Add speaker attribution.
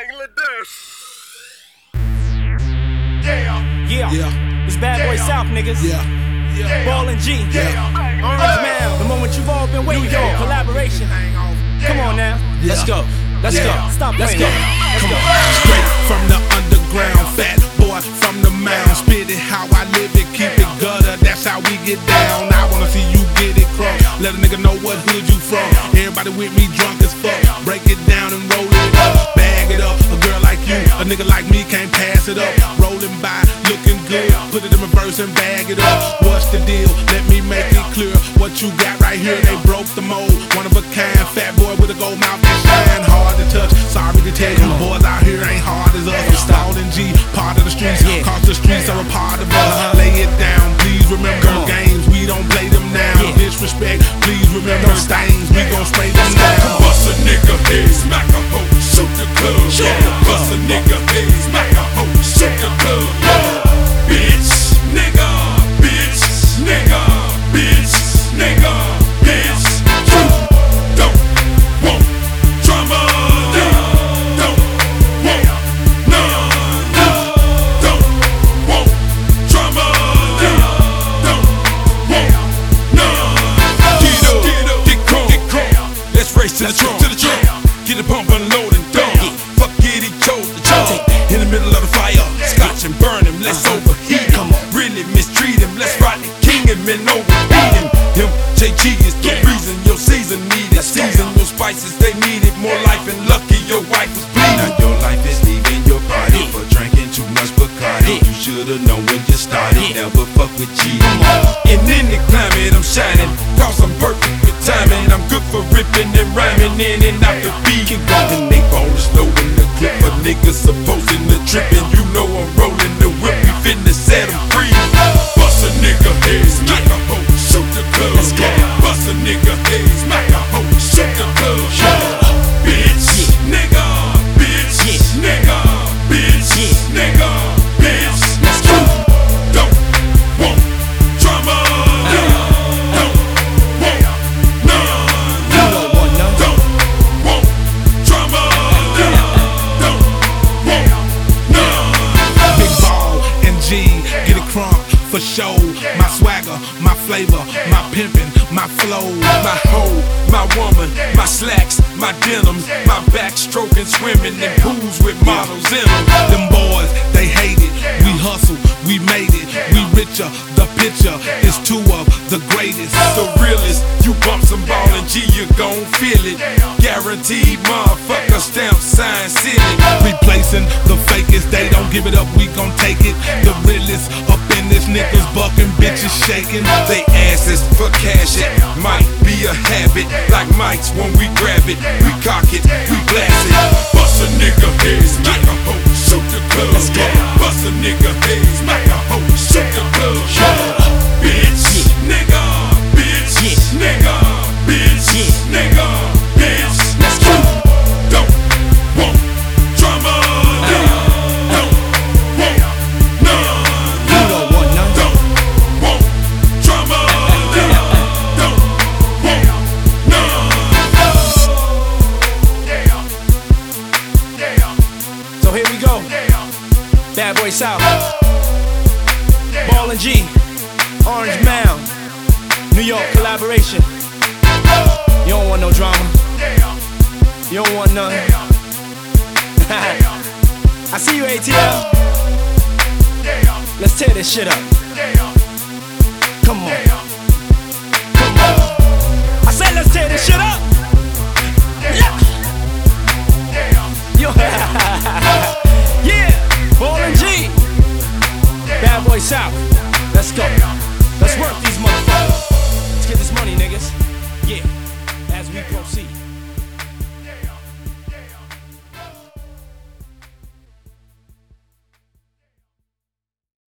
Speaker 1: Bangladesh.
Speaker 2: Yeah. It's Bad Boy South, niggas. Ballin' G. Orange Man. The moment you've all been waiting for. Collaboration. Come on now. Let's go. Let's go. Stop. Let's go. Let's go.
Speaker 3: Straight from the underground, fat boy from the mound. Spit it how I live it, keep it gutter. That's how we get down. I wanna see you get it crunk. Let a nigga know what hood you from. Everybody with me drunk as fuck. Break it down and roll it up. Bag it up. A girl like you, a nigga like me can't pass it up. Rolling by, looking good. Put it in reverse and bag it up. What's the deal? Let me make it clear. What you got right here, they broke the mold. One of a kind, fat boy with a gold mouth that shine. Hard to touch, sorry to tell you, boys out here ain't hard as us. Ballin' G, part of the streets, cause the streets are a part of us. Lay it down, please remember games, we don't play them now. Disrespect, please remember stains, we gon' spray them down.
Speaker 4: Bust a nigga head, smack a hoe, shoot the club. Bust a nigga head, smack a hoe, shoot the club. Bitch, nigga, bitch, nigga, bitch, nigga, bitch. Don't want drama. Don't want none. Don't want drama. Don't want none. Get up, get crunk. Let's race to the trunk. Get it pump and load and dump. Fuck it, he chose the jump. In the middle of the fire, scotch and burn him. Let's overheat him. Really mistreat him. Let's ride the king him and overbeat him. Him, JG is the reason your season needed. Season your spices, they needed more life and lucky your wife was bleeding.
Speaker 5: Now your life is leaving your body for drinking too much Bacardi. You should've known when you started. Never fuck with cheating.
Speaker 4: In any climate I'm shining, cause I'm perfect with timing. I'm good for ripping and rhyming in and out the beat. And they ballin' slow in the clip, but niggas supposing to trippin'. You know I'm rollin' the whip, we finna set 'em free. Bust a nigga head, smack a hoe, shoot the club. Bust a nigga head, smack a hoe, shoot the club. Bitch, nigga, bitch, nigga, bitch, nigga, bitch. Don't want drama. Don't want none. Don't want drama. Don't want none.
Speaker 3: Big Ball and G, get it crunk for show. My swagger, my flavor, my pimpin', my flow,
Speaker 4: My hoe, my woman, my slacks, my denims, my backstroking, swimming in pools with models in them.
Speaker 3: them boys, they hate it. We hustle, we made it. We richer, the picture is two of the greatest.
Speaker 4: The realest, you bump some ball and G, you gon' feel it. Guaranteed, motherfucker, stamp, sign, seal it.
Speaker 3: Replacing the fakest, they don't give it up, we gon' take it. The realest up in this niggas bucking, bitches shaking.
Speaker 4: They asses for cash it, might be a habit. Like mics when we grab it, we cock it, we blast it. Bust a nigga head, smack a hoe, shoot the club. Bust a nigga head, smack a hoe, shoot the club. Bitch, nigga, bitch, nigga, bitch, nigga, bitch. Don't want drama. Don't want none. Don't want drama. Don't want none.
Speaker 2: So here we go. Bad Boy South. Ballin' G. Orange Mound. New York collaboration. You don't want no drama. You don't want none. I see you, ATL. Let's tear this shit up. Come on. Come on. I said let's tear this shit up. Yeah. Yo. Yeah. Ballin' G. Bad Boy South. Let's go. Let's work these motherfuckers. Let's get this money, niggas. Yeah. As we proceed.